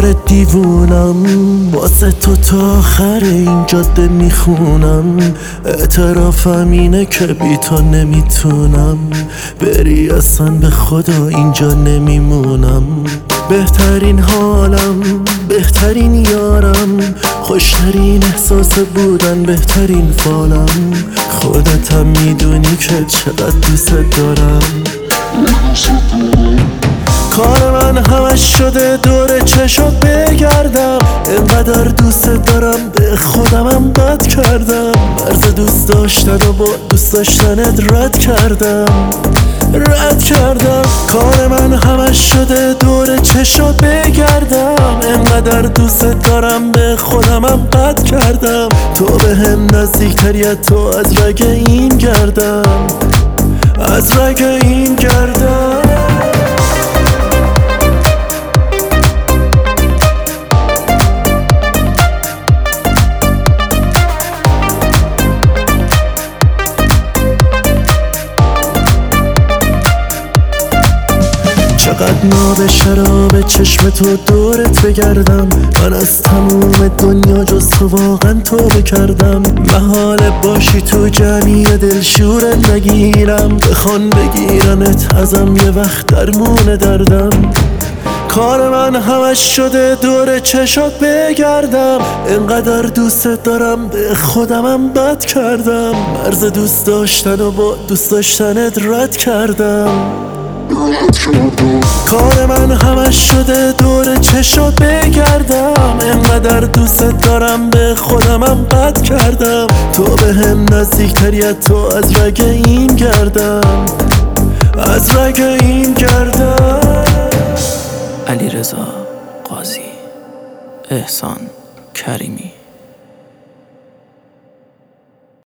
راه دیوونم، واسه تو تا آخر این جاده میخونم. اعترافم اینه که بی تو نمیتونم، بری اصلا به خدا اینجا نمیمونم. بهترین حالم، بهترین یارم، خوشترین احساس بودن، بهترین فالم. خودتم میدونی که چقدر دوست دارم. کار من همش شده دور چشات بگردم، اینقدر دوست دارم به خودمم بد کردم. مرز دوست داشتن و با دوست داشتنت رد کردم. کار من همش شده دور چشات بگردم، اینقدر دوست دارم به خودمم بد کردم. تو به هم نزدیکتری، تو از رگ این گردم، از رگ این گردم. چقدر ناب شراب چشم تو دورت بگردم، من از تموم دنیا جز تو واقعا توبه کردم. محاله باشی تو جمعی دلشورت نگیرم، بخوان بگیرنت ازم یه وقت درمون دردم. کار من همش شده دور چشات بگردم، اینقدر دوست دارم به خودمم بد کردم. مرز دوست داشتن و با دوست داشتنت رد کردم. کار من همش شده دور چشات بگردم، اینقدر دوست دارم به خودمم بد کردم. تو به هم نزدیکتری، تو از رگ این گردم، از رگ این گردم. علیرضا قاضی، احسان کریمی.